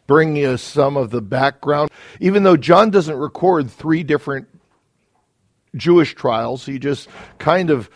bring us some of the background. Even though John doesn't record three different Jewish trials, he just kind of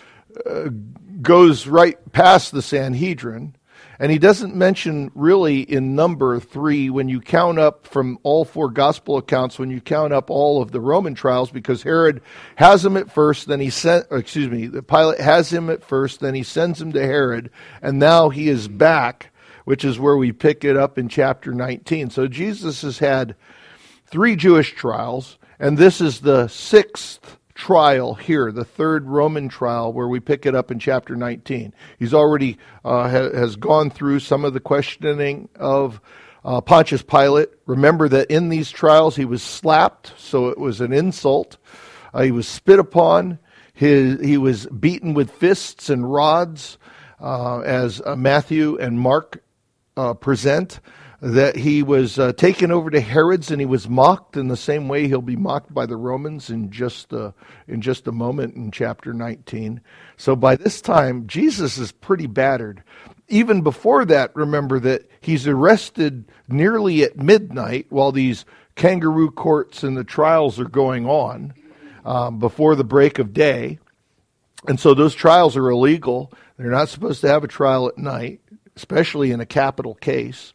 goes right past the Sanhedrin. And he doesn't mention really in number 3 when you count up from all 4 gospel accounts, when you count up all of the Roman trials, because Herod has him at first, then Pilate has him at first, then he sends him to Herod, and now he is back, which is where we pick it up in chapter 19. So Jesus has had 3 Jewish trials, and this is the 6th trial here, the 3rd Roman trial, where we pick it up in chapter 19. He's already has gone through some of the questioning of Pontius Pilate. Remember that in these trials he was slapped, so it was an insult. He was spit upon. He was beaten with fists and rods, as Matthew and Mark present. That he was taken over to Herod's and he was mocked in the same way he'll be mocked by the Romans in just a moment in chapter 19. So by this time, Jesus is pretty battered. Even before that, remember that he's arrested nearly at midnight while these kangaroo courts and the trials are going on before the break of day. And so those trials are illegal. They're not supposed to have a trial at night, especially in a capital case.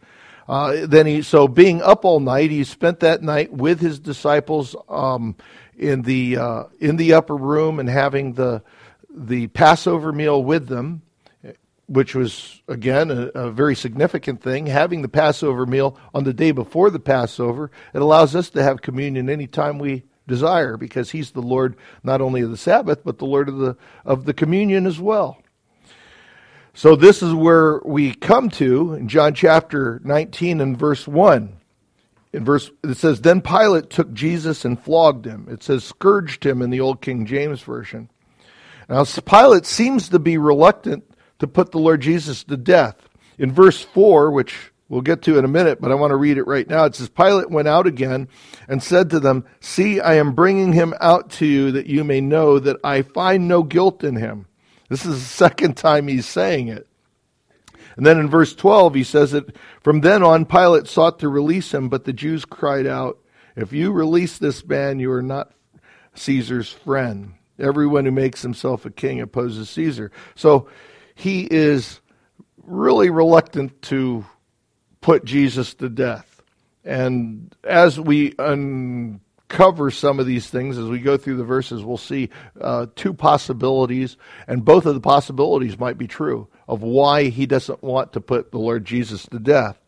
So being up all night, he spent that night with his disciples in the upper room and having the Passover meal with them, which was, again, a very significant thing. Having the Passover meal on the day before the Passover, it allows us to have communion anytime we desire, because he's the Lord not only of the Sabbath, but the Lord of the communion as well. So this is where we come to in John chapter 19 and verse 1. It says, "Then Pilate took Jesus and flogged him." It says scourged him in the Old King James Version. Now Pilate seems to be reluctant to put the Lord Jesus to death. In verse 4, which we'll get to in a minute, but I want to read it right now. It says, "Pilate went out again and said to them, 'See, I am bringing him out to you that you may know that I find no guilt in him.'" This is the second time he's saying it. And then in verse 12, he says that from then on, Pilate sought to release him, but the Jews cried out, "If you release this man, you are not Caesar's friend. Everyone who makes himself a king opposes Caesar." So he is really reluctant to put Jesus to death. And as we uncover some of these things, as we go through the verses, we'll see 2 possibilities, and both of the possibilities might be true, of why he doesn't want to put the Lord Jesus to death.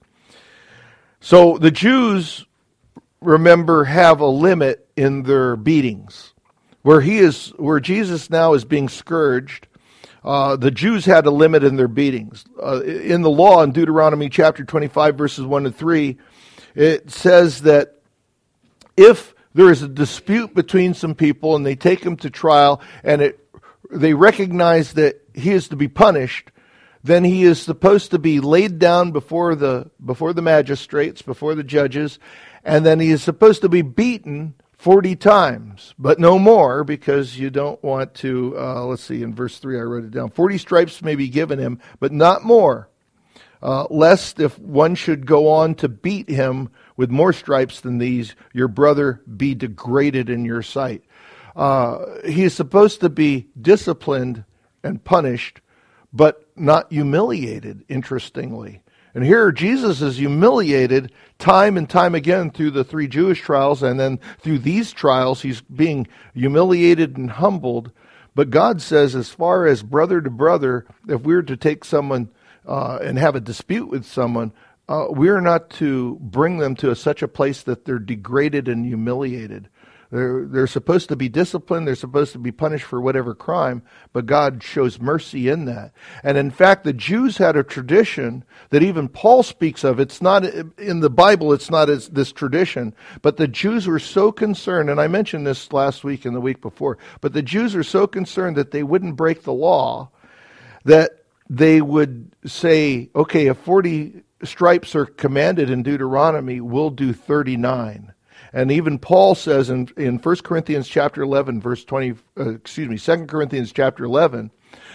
So the Jews, remember, have a limit in their beatings. Where Jesus now is being scourged, the Jews had a limit in their beatings. In the law, in Deuteronomy chapter 25, verses 1 to 3, it says that if there is a dispute between some people and they take him to trial and they recognize that he is to be punished, then he is supposed to be laid down before the magistrates, before the judges, and then he is supposed to be beaten 40 times, but no more, because you don't want to, let's see, in verse 3 I wrote it down, 40 stripes may be given him, but not more, lest if one should go on to beat him with more stripes than these, your brother be degraded in your sight. He is supposed to be disciplined and punished, but not humiliated, interestingly. And here Jesus is humiliated time and time again through the 3 Jewish trials, and then through these trials he's being humiliated and humbled. But God says, as far as brother to brother, if we were to take someone and have a dispute with someone, we're not to bring them to such a place that they're degraded and humiliated. They're supposed to be disciplined. They're supposed to be punished for whatever crime, but God shows mercy in that. And in fact, the Jews had a tradition that even Paul speaks of. It's not in the Bible, it's not as this tradition, but the Jews were so concerned, and I mentioned this last week and the week before, but the Jews are so concerned that they wouldn't break the law that they would say, okay, if 40 stripes are commanded in Deuteronomy, we'll do 39. And even Paul says in 1 Corinthians chapter 11, verse 20, 2 Corinthians chapter 11,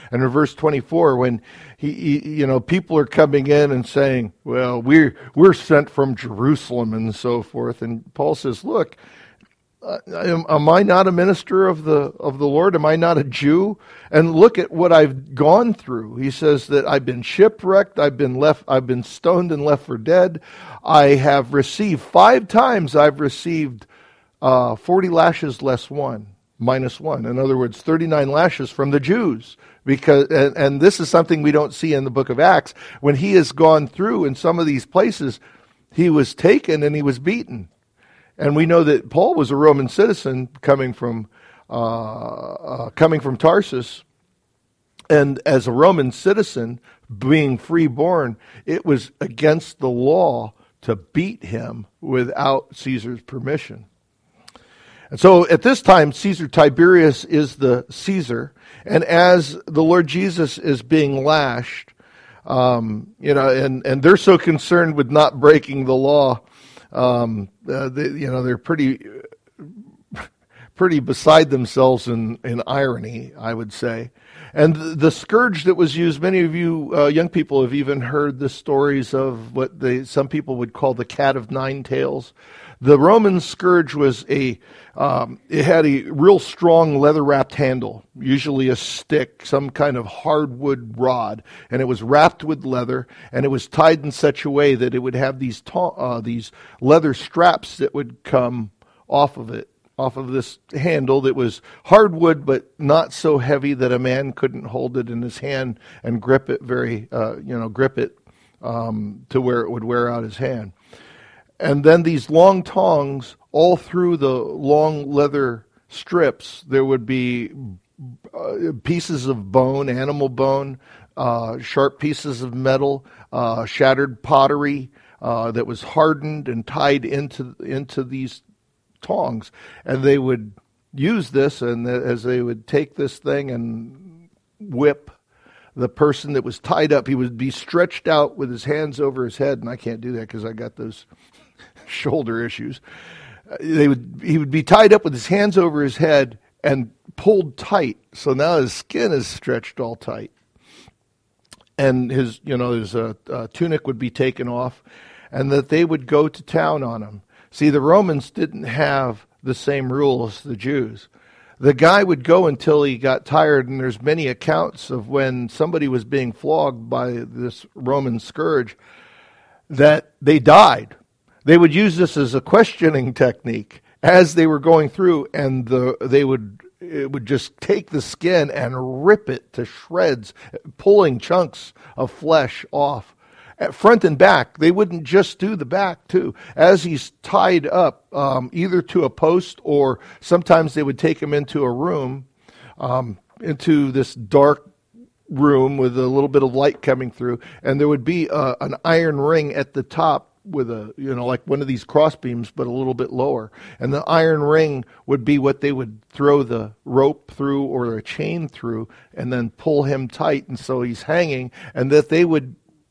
And in verse 24, when people are coming in and saying, well, we're sent from Jerusalem and so forth. And Paul says, look, am I not a minister of the Lord? Am I not a Jew? And look at what I've gone through. He says that I've been shipwrecked, I've been stoned and left for dead. I have received 5 times. I've received 40 lashes minus one. In other words, 39 lashes from the Jews. And this is something we don't see in the book of Acts. When he has gone through in some of these places, he was taken and he was beaten. And we know that Paul was a Roman citizen coming from Tarsus, and as a Roman citizen, being freeborn, it was against the law to beat him without Caesar's permission. And so at this time, Caesar Tiberius is the Caesar, and as the Lord Jesus is being lashed, and they're so concerned with not breaking the law. They're pretty beside themselves in irony, I would say. And the scourge that was used, many of you young people have even heard the stories of what some people would call the cat of nine tails. The Roman scourge was it had a real strong leather-wrapped handle, usually a stick, some kind of hardwood rod, and it was wrapped with leather, and it was tied in such a way that it would have these leather straps that would come off of it, off of this handle that was hardwood but not so heavy that a man couldn't hold it in his hand and grip it to where it would wear out his hand. And then these long tongs, all through the long leather strips, there would be pieces of bone, animal bone, sharp pieces of metal, shattered pottery that was hardened and tied into these tongs. And they would use this, and as they would take this thing and whip the person that was tied up, he would be stretched out with his hands over his head, and I can't do that because I got those shoulder issues. He would be tied up with his hands over his head and pulled tight. So now his skin is stretched all tight. And his tunic would be taken off, and that they would go to town on him. See, the Romans didn't have the same rules as the Jews. The guy would go until he got tired, and there's many accounts of when somebody was being flogged by this Roman scourge that they died. They would use this as a questioning technique as they were going through, and it would just take the skin and rip it to shreds, pulling chunks of flesh off. At front and back, they wouldn't just do the back too. As he's tied up, either to a post, or sometimes they would take him into a room, into this dark room with a little bit of light coming through, and there would be an iron ring at the top with like one of these cross beams, but a little bit lower. And the iron ring would be what they would throw the rope through or a chain through, and then pull him tight, and so he's hanging, and that they would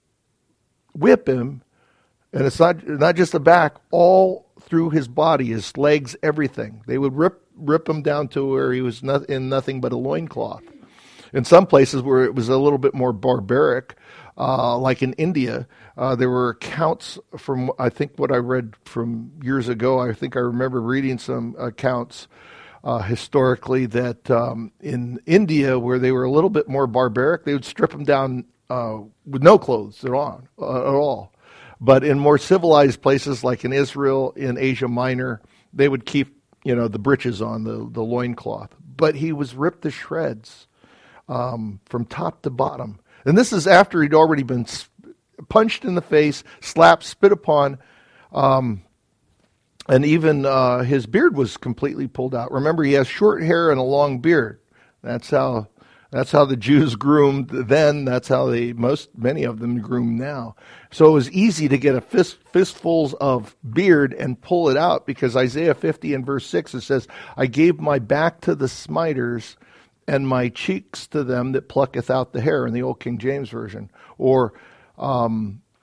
whip him, and it's not just the back, all through his body, his legs, everything. They would rip him down to where he was in nothing but a loincloth. In some places where it was a little bit more barbaric, like in India, there were accounts from, I think what I read from years ago, I think I remember reading some accounts historically that in India, where they were a little bit more barbaric, they would strip them down with no clothes at all. But in more civilized places like in Israel, in Asia Minor, they would keep the breeches on, the loincloth. But he was ripped to shreds from top to bottom. And this is after he'd already been punched in the face, slapped, spit upon, and even his beard was completely pulled out. Remember, he has short hair and a long beard. That's how the Jews groomed then. That's how many of them groom now. So it was easy to get a fistfuls of beard and pull it out, because Isaiah 50 and verse 6, it says, "I gave my back to the smiters, and my cheeks to them that plucketh out the hair," in the old King James Version. Or,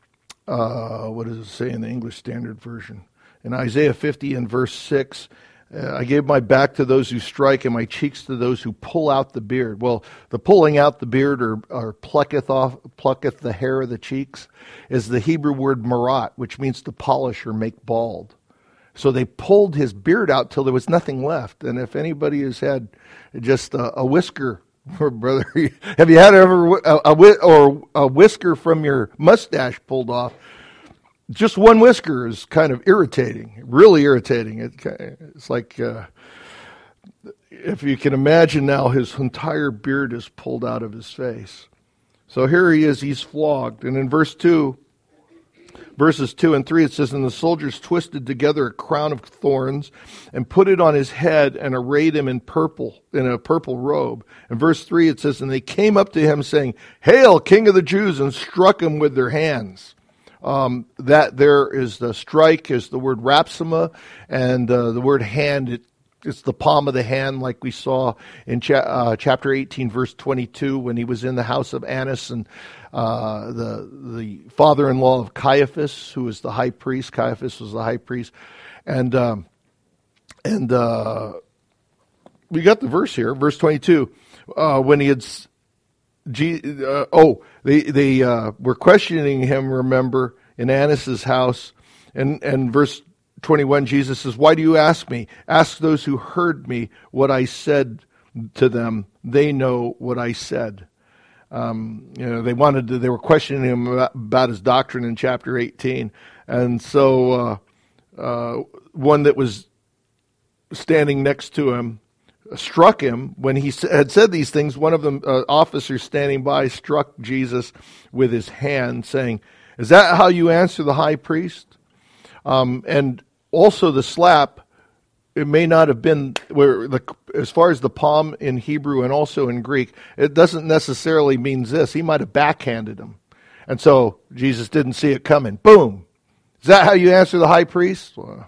what does it say in the English Standard Version? In Isaiah 50 and verse 6, I gave my back to those who strike and my cheeks to those who pull out the beard. Well, the pulling out the beard or plucketh the hair of the cheeks is the Hebrew word marat, which means to polish or make bald. So they pulled his beard out till there was nothing left. And if anybody has had just a whisker, or brother, have you had ever a whisker from your mustache pulled off? Just one whisker is kind of irritating, really irritating. It's like, if you can imagine now, his entire beard is pulled out of his face. So here he is, he's flogged. And in verses 2 and 3, it says, and the soldiers twisted together a crown of thorns and put it on his head and arrayed him in a purple robe. In verse 3, it says, and they came up to him saying, Hail, King of the Jews, and struck him with their hands. That there is the strike is the word rapsima, and the word hand, it's the palm of the hand, like we saw in chapter 18, verse 22, when he was in the house of Annas and the father-in-law of Caiaphas, who was the high priest. Caiaphas was the high priest, and we got the verse here, verse 22, when he had. They were questioning him, remember, in Annas' house. And verse 21, Jesus says, why do you ask me? Ask those who heard me what I said to them. They know what I said. They were questioning him about his doctrine in chapter 18. And so one that was standing next to him struck him when he had said these things. One of the officers standing by struck Jesus with his hand, saying, is that how you answer the high priest? And also the slap, it may not have been as far as the palm in Hebrew and also in Greek, it doesn't necessarily mean this. He might have backhanded him. And so Jesus didn't see it coming. Boom. Is that how you answer the high priest? Well,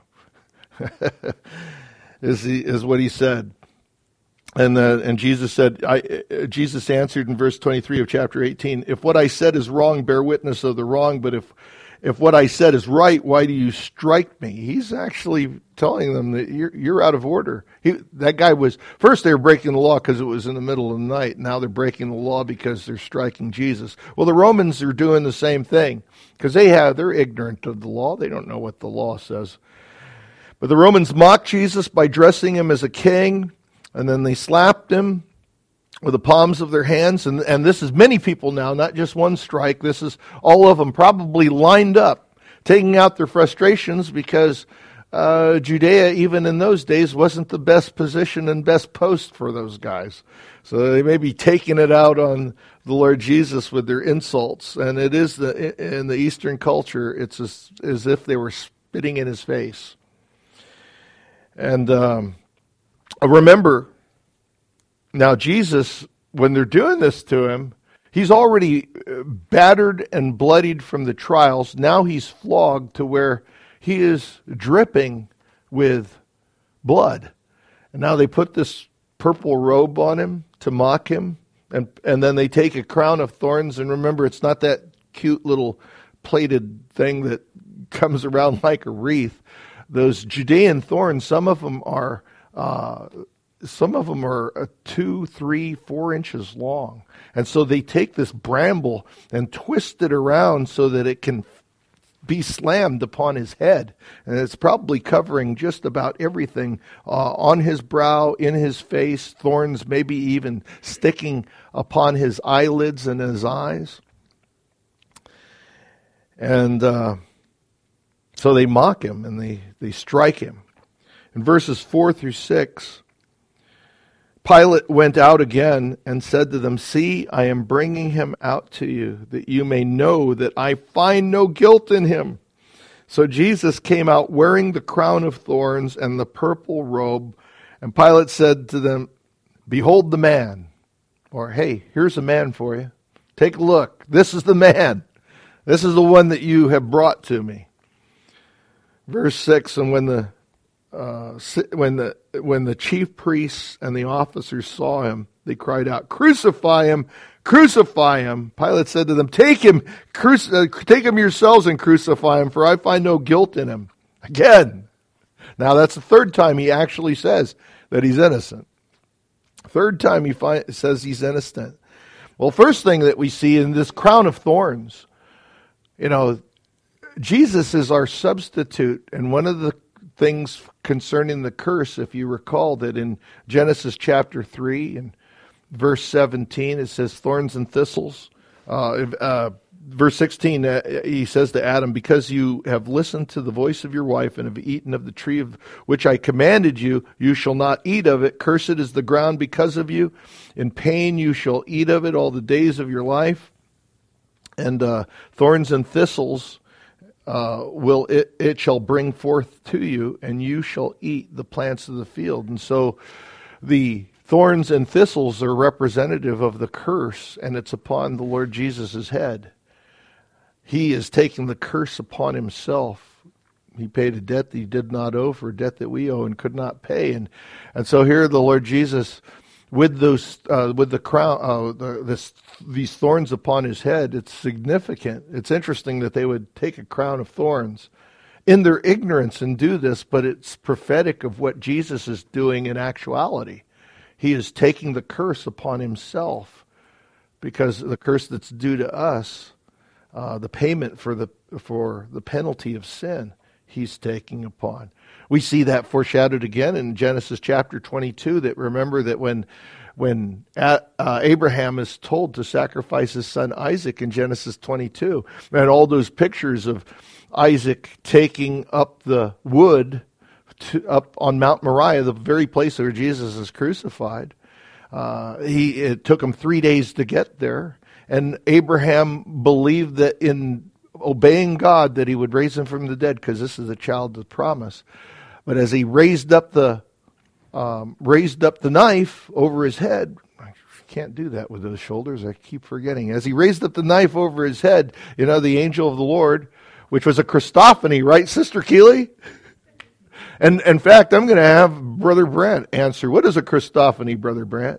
is what he said. And Jesus said, Jesus answered in verse 23 of chapter 18, if what I said is wrong, bear witness of the wrong, but if what I said is right, why do you strike me? He's actually telling them that you're out of order. That guy was, first they were breaking the law because it was in the middle of the night. Now they're breaking the law because they're striking Jesus. Well, the Romans are doing the same thing because they're ignorant of the law. They don't know what the law says. But the Romans mocked Jesus by dressing him as a king. And then they slapped him with the palms of their hands. And this is many people now, not just one strike. This is all of them probably lined up, taking out their frustrations because Judea, even in those days, wasn't the best position and best post for those guys. So they may be taking it out on the Lord Jesus with their insults. And it is in the Eastern culture, it's as if they were spitting in his face. And remember, now Jesus, when they're doing this to him, he's already battered and bloodied from the trials. Now he's flogged to where he is dripping with blood. And now they put this purple robe on him to mock him. And then they take a crown of thorns. And remember, it's not that cute little plaited thing that comes around like a wreath. Those Judean thorns, some of them are 2, 3, 4 inches long. And so they take this bramble and twist it around so that it can be slammed upon his head. And it's probably covering just about everything on his brow, in his face, thorns maybe even sticking upon his eyelids and his eyes. And so they mock him and they strike him. In verses 4 through 6, Pilate went out again and said to them, see, I am bringing him out to you, that you may know that I find no guilt in him. So Jesus came out wearing the crown of thorns and the purple robe. And Pilate said to them, behold the man. Or, hey, here's a man for you. Take a look. This is the man. This is the one that you have brought to me. Verse 6, and when the chief priests and the officers saw him, they cried out, crucify him, crucify him. Pilate said to them, take him yourselves and crucify him, for I find no guilt in him. Again, Now that's the third time he actually says that he's innocent. Third time he says he's innocent. Well, first thing that we see in this crown of thorns, Jesus is our substitute. And one of the things concerning the curse, if you recall that in Genesis chapter 3 and verse 17, it says thorns and thistles. Verse 16, he says to Adam, because you have listened to the voice of your wife and have eaten of the tree of which I commanded you, you shall not eat of it. Cursed is the ground because of you. In pain you shall eat of it all the days of your life. And thorns and thistles it shall bring forth to you, and you shall eat the plants of the field. And so the thorns and thistles are representative of the curse, and it's upon the Lord Jesus' head. He is taking the curse upon himself. He paid a debt that he did not owe for a debt that we owe and could not pay. And so here the Lord Jesus, with the crown, these thorns upon his head, it's significant. It's interesting that they would take a crown of thorns in their ignorance and do this, but it's prophetic of what Jesus is doing in actuality. He is taking the curse upon himself, because the curse that's due to us, the payment for the penalty of sin, he's taking upon. We see that foreshadowed again in Genesis chapter 22, that remember that when Abraham is told to sacrifice his son Isaac in Genesis 22, and all those pictures of Isaac taking up the wood up on Mount Moriah, the very place where Jesus is crucified. It took him 3 days to get there. And Abraham believed that in obeying God that he would raise him from the dead, because this is a child of promise. But as he raised up the knife over his head, I can't do that with those shoulders, I keep forgetting. As he raised up the knife over his head, the angel of the Lord, which was a Christophany, right, Sister Keeley? And in fact, I'm going to have Brother Brent answer. What is a Christophany, Brother Brent?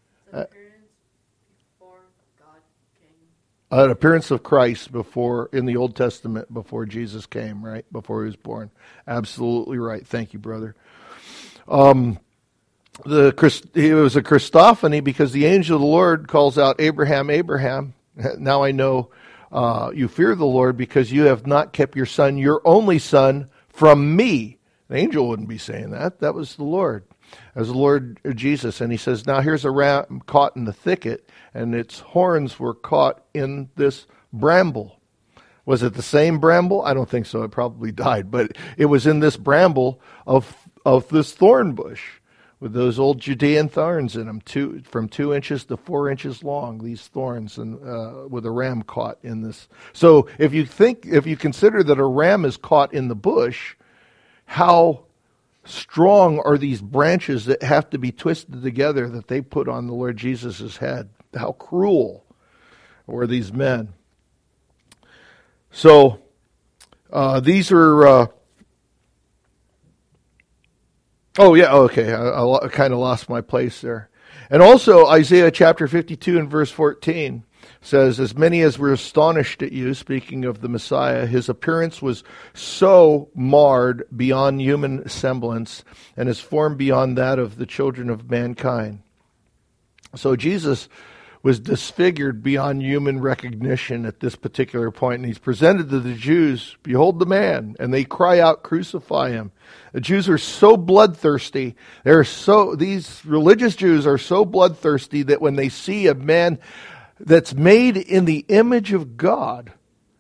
An appearance of Christ in the Old Testament before Jesus came, right? Before he was born. Absolutely right. Thank you, brother. It was a Christophany because the angel of the Lord calls out, Abraham, Abraham. Now I know you fear the Lord because you have not kept your son, your only son, from me. The angel wouldn't be saying that. That was the Lord. As the Lord Jesus. And he says, now here's a ram caught in the thicket, and its horns were caught in this bramble. Was it the same bramble? I don't think so. It probably died. But it was in this bramble of this thorn bush with those old Judean thorns in them, from 2 inches to 4 inches long, these thorns, and with a ram caught in this. So if you consider that a ram is caught in the bush, how strong are these branches that have to be twisted together that they put on the Lord Jesus' head? How cruel were these men? So these are... I kind of lost my place there. And also Isaiah chapter 52 and verse 14 says, as many as were astonished at you, speaking of the Messiah, his appearance was so marred beyond human semblance, and his form beyond that of the children of mankind. So Jesus was disfigured beyond human recognition at this particular point, and he's presented to the Jews, behold the man, and they cry out, crucify him. The Jews are so bloodthirsty. These religious Jews are so bloodthirsty that when they see a man that's made in the image of God,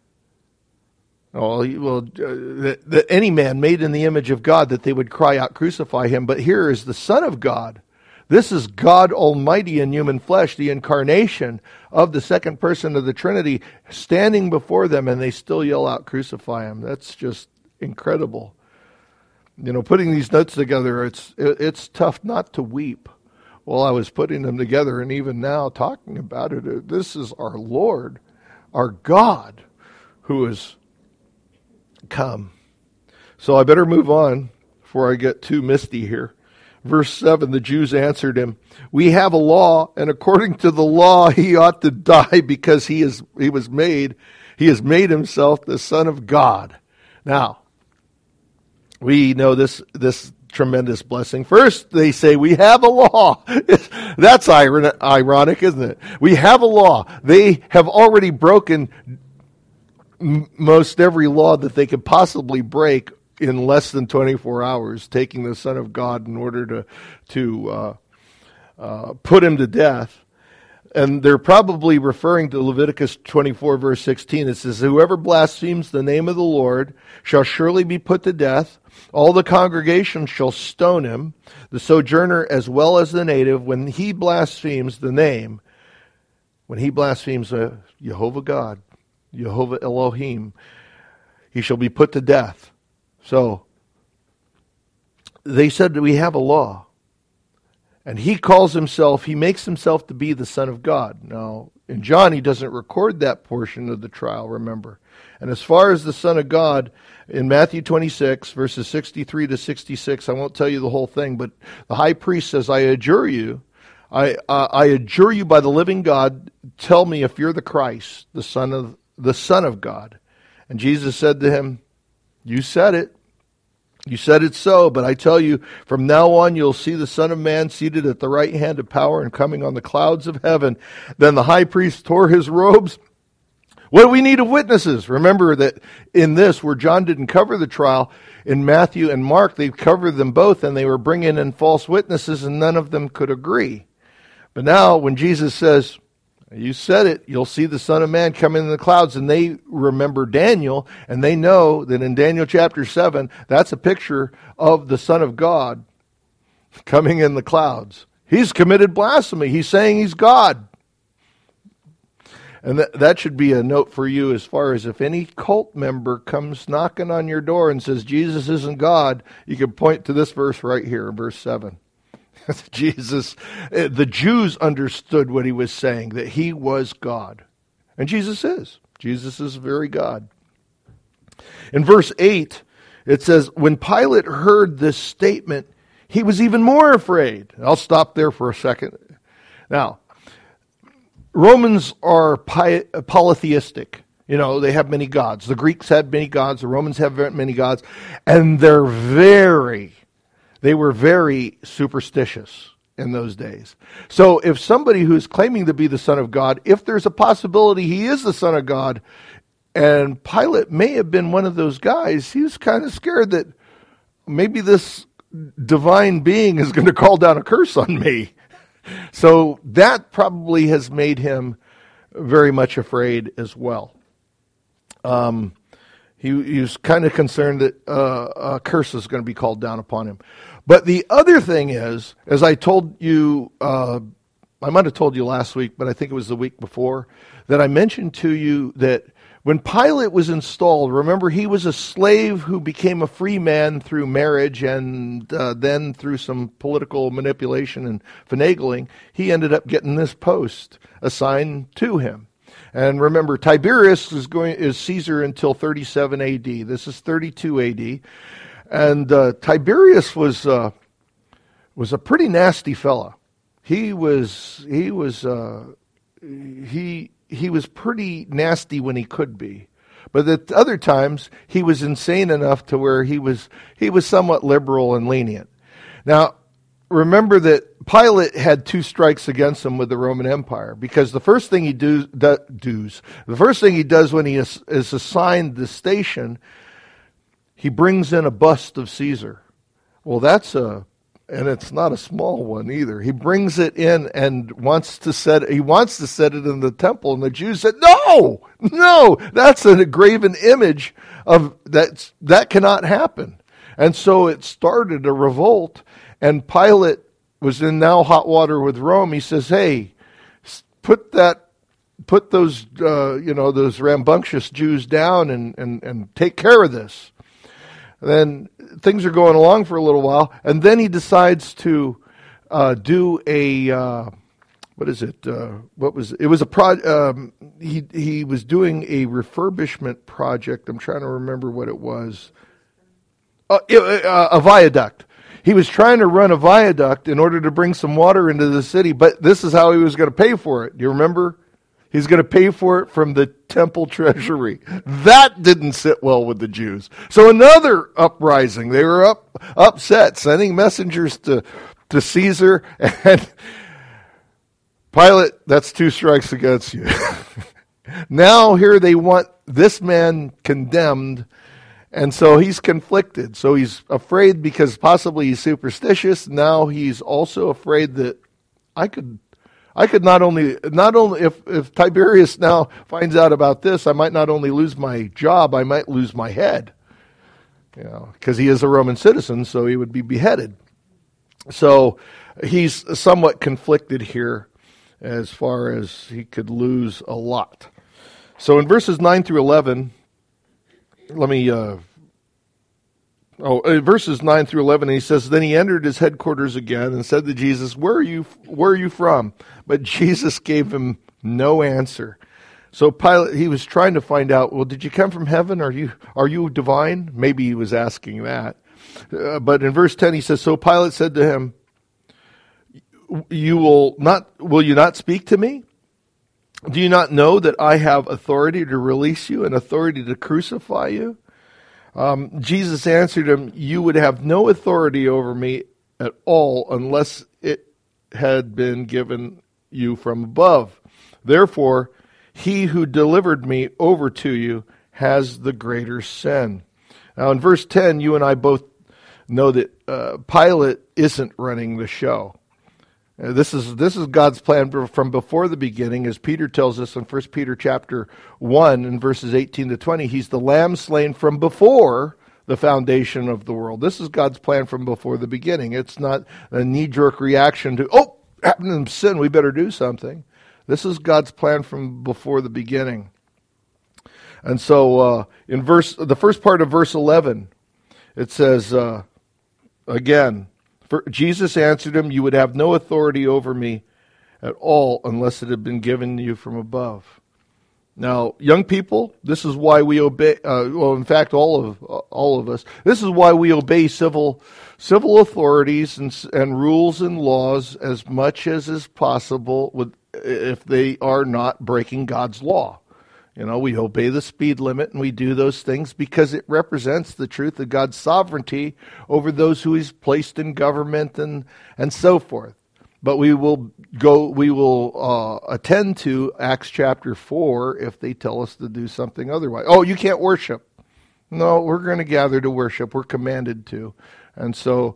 that any man made in the image of God, that they would cry out, crucify him. But here is the Son of God. This is God Almighty in human flesh, the incarnation of the second person of the Trinity, standing before them, and they still yell out, crucify him. That's just incredible. Putting these notes together, it's tough not to weep while I was putting them together, and even now talking about it. This is our Lord, our God, who has come. So I better move on before I get too misty here. Verse 7, the Jews answered him, we have a law, and according to the law he ought to die because he has made himself the Son of God. Now, we know this tremendous blessing. First, they say, we have a law. That's ironic, isn't it? We have a law. They have already broken most every law that they could possibly break in less than 24 hours, taking the Son of God in order to put him to death. And they're probably referring to Leviticus 24, verse 16. It says, whoever blasphemes the name of the Lord shall surely be put to death. All the congregation shall stone him, the sojourner as well as the native, when he blasphemes the name, when he blasphemes Jehovah God, Jehovah Elohim, he shall be put to death. So, they said that we have a law. And he makes himself to be the Son of God. Now, in John, he doesn't record that portion of the trial, remember. And as far as the Son of God, in Matthew 26, verses 63 to 66, I won't tell you the whole thing, but the high priest says, I adjure you by the living God, tell me if you're the Christ, the Son of God. And Jesus said to him, you said it. You said it so, but I tell you, from now on you'll see the Son of Man seated at the right hand of power and coming on the clouds of heaven. Then the high priest tore his robes. What do we need of witnesses? Remember that in this, where John didn't cover the trial, in Matthew and Mark, they covered them both, and they were bringing in false witnesses, and none of them could agree. But now, when Jesus says, you said it, you'll see the Son of Man coming in the clouds, and they remember Daniel, and they know that in Daniel chapter 7, that's a picture of the Son of God coming in the clouds. He's committed blasphemy. He's saying he's God. And that should be a note for you as far as if any cult member comes knocking on your door and says Jesus isn't God, you can point to this verse right here, verse 7. Jesus, the Jews understood what he was saying, that he was God. And Jesus is. Jesus is very God. In verse 8, it says, when Pilate heard this statement, he was even more afraid. I'll stop there for a second. Now, Romans are polytheistic. You know, they have many gods. The Greeks had many gods. The Romans have many gods. And they were very superstitious in those days. So if somebody who's claiming to be the Son of God, if there's a possibility he is the Son of God, and Pilate may have been one of those guys, he was kind of scared that maybe this divine being is going to call down a curse on me. So that probably has made him very much afraid as well. He was kind of concerned that a curse is going to be called down upon him. But the other thing is, as I told you, I might have told you last week, but I think it was the week before, that I mentioned to you that when Pilate was installed, remember he was a slave who became a free man through marriage and then through some political manipulation and finagling, he ended up getting this post assigned to him. And remember, Tiberius is Caesar until 37 AD. This is 32 AD. And Tiberius was a pretty nasty fella. He was pretty nasty when he could be. But at other times, he was insane enough to where he was somewhat liberal and lenient. Now, remember that Pilate had two strikes against him with the Roman Empire, because the first thing he does when he is assigned the station, he brings in a bust of Caesar. Well, and it's not a small one either. He brings it in and wants to set it in the temple, and the Jews said, no, that's a graven image of that cannot happen. And so it started a revolt, and Pilate was in now hot water with Rome. He says, hey, put those those rambunctious Jews down and take care of this. And then things are going along for a little while, and then he decides to do a he was doing a refurbishment project. I'm trying to remember what it was. A viaduct. He was trying to run a viaduct in order to bring some water into the city, but this is how he was going to pay for it. Do you remember? He's going to pay for it from the temple treasury. That didn't sit well with the Jews. So another uprising. They were upset, sending messengers to Caesar. And Pilate, that's 2 strikes against you. Now here they want this man condemned. And so he's conflicted. So he's afraid because possibly he's superstitious. Now he's also afraid that I could not only if Tiberius now finds out about this, I might not only lose my job, I might lose my head. Because he is a Roman citizen, so he would be beheaded. So he's somewhat conflicted here as far as he could lose a lot. So in verses 9 through 11, verses 9 through 11, he says, then he entered his headquarters again and said to Jesus, where are you from? But Jesus gave him no answer. So Pilate, he was trying to find out, well, did you come from heaven? Are you divine? Maybe he was asking that. But in verse 10, he says, so Pilate said to him, will you not speak to me? Do you not know that I have authority to release you and authority to crucify you? Jesus answered him, you would have no authority over me at all unless it had been given you from above. Therefore, he who delivered me over to you has the greater sin. Now in verse 10, you and I both know that Pilate isn't running the show. This is God's plan from before the beginning, as Peter tells us in 1 Peter chapter 1 in verses 18 to 20. He's the lamb slain from before the foundation of the world. This is God's plan from before the beginning. It's not a knee-jerk reaction to, happened to sin, we better do something. This is God's plan from before the beginning. And so in the first part of verse 11, it says, again, Jesus answered him, you would have no authority over me at all unless it had been given you from above. Now, young people, this is why we obey, in fact, all of us, this is why we obey civil authorities and rules and laws as much as is possible if they are not breaking God's law. We obey the speed limit and we do those things because it represents the truth of God's sovereignty over those who He's placed in government and so forth. But we will attend to Acts chapter 4 if they tell us to do something otherwise. Oh, you can't worship. No, we're going to gather to worship. We're commanded to. And so,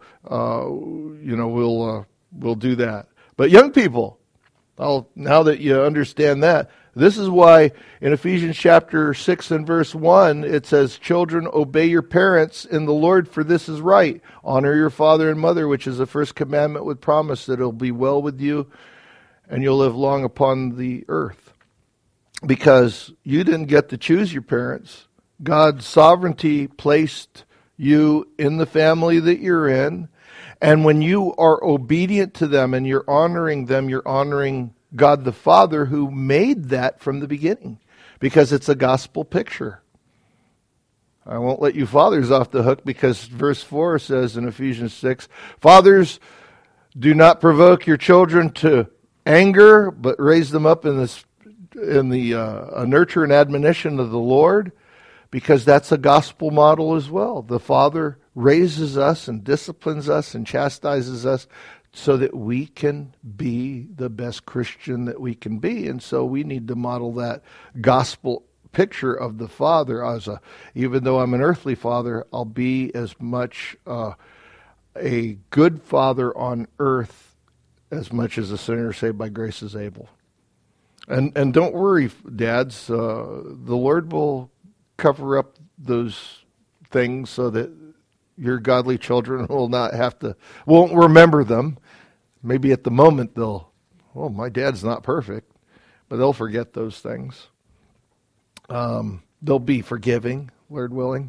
we'll do that. But young people, now that you understand that, this is why in Ephesians chapter 6 and verse 1, it says, children, obey your parents in the Lord, for this is right. Honor your father and mother, which is the first commandment with promise that it'll be well with you and you'll live long upon the earth. Because you didn't get to choose your parents. God's sovereignty placed you in the family that you're in. And when you are obedient to them and you're honoring them, you're honoring God the Father who made that from the beginning, because it's a gospel picture. I won't let you fathers off the hook, because verse 4 says in Ephesians 6, fathers, do not provoke your children to anger, but raise them up in the nurture and admonition of the Lord, because that's a gospel model as well. The Father raises us and disciplines us and chastises us so that we can be the best Christian that we can be. And so we need to model that gospel picture of the Father even though I'm an earthly father, I'll be as much a good father on earth as much as a sinner saved by grace is able. And don't worry, dads, the Lord will cover up those things so that your godly children won't remember them. Maybe at the moment my dad's not perfect, but they'll forget those things. They'll be forgiving, Lord willing.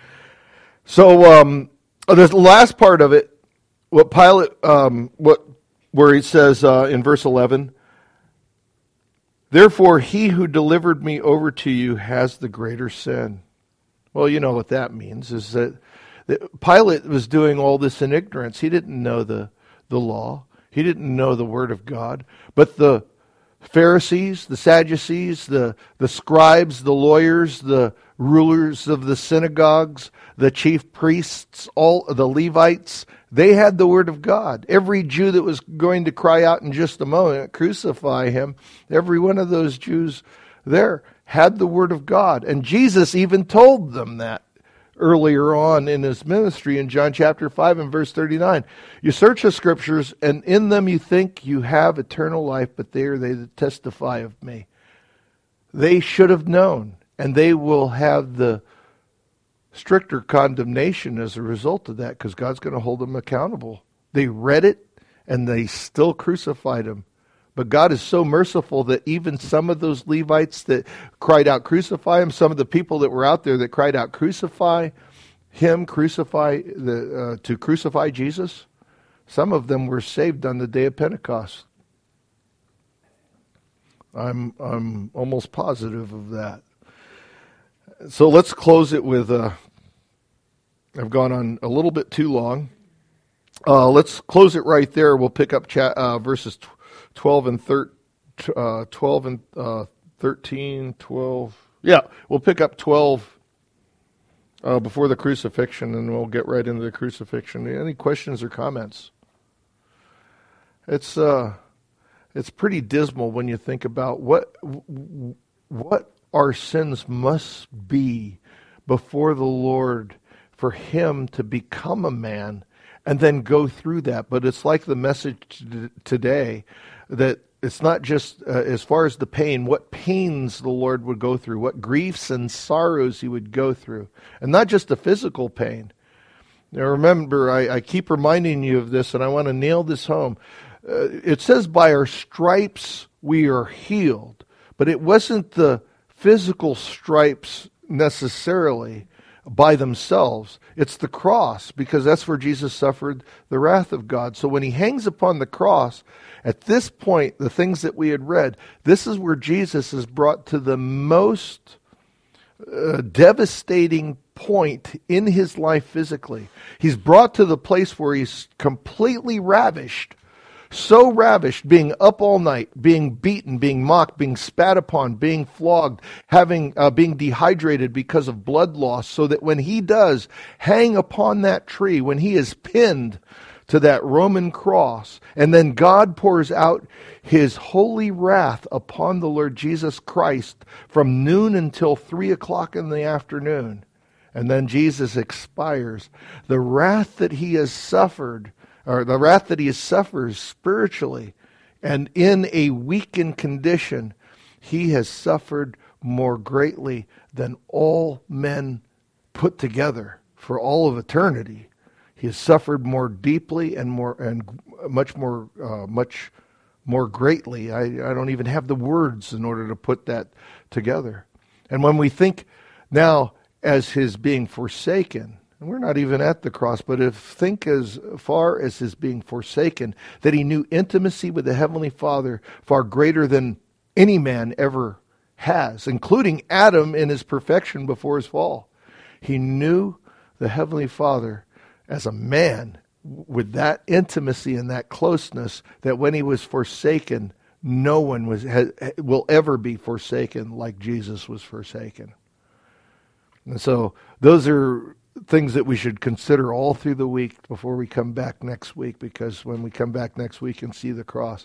So the last part of it, where he says in verse 11, therefore he who delivered me over to you has the greater sin. Well, you know what that means, is that Pilate was doing all this in ignorance. He didn't know the law. He didn't know the Word of God. But the Pharisees, the Sadducees, the scribes, the lawyers, the rulers of the synagogues, the chief priests, all the Levites, they had the word of God. Every Jew that was going to cry out in just a moment, crucify him, every one of those Jews there had the word of God. And Jesus even told them that earlier on in his ministry in John chapter 5 and verse 39. You search the scriptures, and in them you think you have eternal life, but they are they that testify of me. They should have known, and they will have the stricter condemnation as a result of that, because God's going to hold them accountable. They read it, and they still crucified him. But God is so merciful that even some of those Levites that cried out, crucify him, some of the people that were out there that cried out, crucify him, to crucify Jesus, some of them were saved on the day of Pentecost. I'm almost positive of that. So let's close it with, I've gone on a little bit too long. Let's close it right there. We'll pick up verses 12 and 13, 12. Yeah, we'll pick up 12 before the crucifixion, and we'll get right into the crucifixion. Any questions or comments? It's pretty dismal when you think about what our sins must be before the Lord for him to become a man and then go through that. But it's like the message today, that it's not just as far as the pain, what pains the Lord would go through, what griefs and sorrows he would go through, and not just the physical pain. Now remember, I keep reminding you of this, and I want to nail this home. It says, by our stripes we are healed, but it wasn't the physical stripes necessarily by themselves. It's the cross, because that's where Jesus suffered the wrath of God. So when he hangs upon the cross, at this point, the things that we had read, this is where Jesus is brought to the most devastating point in his life physically. He's brought to the place where he's completely ravished. So ravished, being up all night, being beaten, being mocked, being spat upon, being flogged, being dehydrated because of blood loss, so that when he does hang upon that tree, when he is pinned to that Roman cross, and then God pours out his holy wrath upon the Lord Jesus Christ from noon until 3 o'clock in the afternoon, and then Jesus expires. The wrath that he has suffered, or the wrath that he suffers spiritually and in a weakened condition, he has suffered more greatly than all men put together for all of eternity. He has suffered more deeply and much more greatly. I don't even have the words in order to put that together. And when we think now as his being forsaken, and we're not even at the cross, but think as far as his being forsaken, that he knew intimacy with the Heavenly Father far greater than any man ever has, including Adam in his perfection before his fall. He knew the Heavenly Father as a man with that intimacy and that closeness, that when he was forsaken, no one will ever be forsaken like Jesus was forsaken. And so those are things that we should consider all through the week before we come back next week, because when we come back next week and see the cross,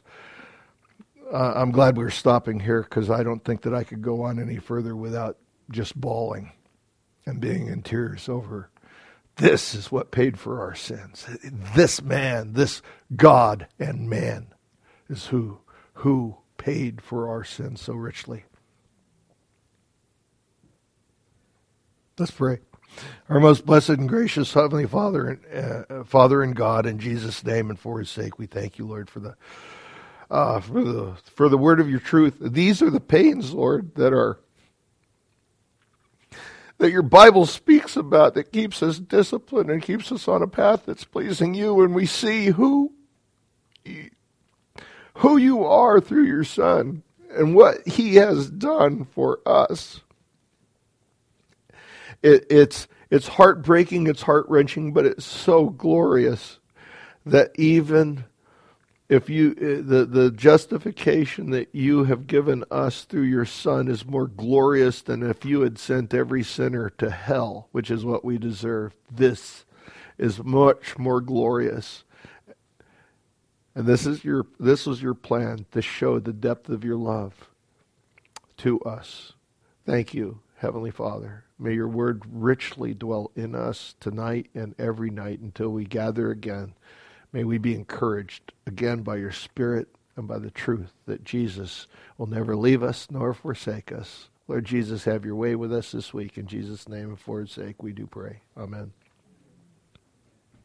I'm glad we're stopping here, because I don't think that I could go on any further without just bawling and being in tears over this is what paid for our sins. This man, this God and man is who paid for our sins so richly. Let's pray. Our most blessed and gracious Heavenly Father, Father and God, in Jesus' name and for his sake, we thank you, Lord, for the word of your truth. These are the pains, Lord, that your Bible speaks about, that keeps us disciplined and keeps us on a path that's pleasing you, and we see who you are through your Son and what he has done for us. It's heartbreaking, it's heart-wrenching, but it's so glorious that even if you the justification that you have given us through your Son is more glorious than if you had sent every sinner to hell, which is what we deserve. This is much more glorious. And this was your plan, to show the depth of your love to us. Thank you, Heavenly Father. May your word richly dwell in us tonight and every night until we gather again. May we be encouraged again by your Spirit and by the truth that Jesus will never leave us nor forsake us. Lord Jesus, have your way with us this week. In Jesus' name and for his sake, we do pray. Amen.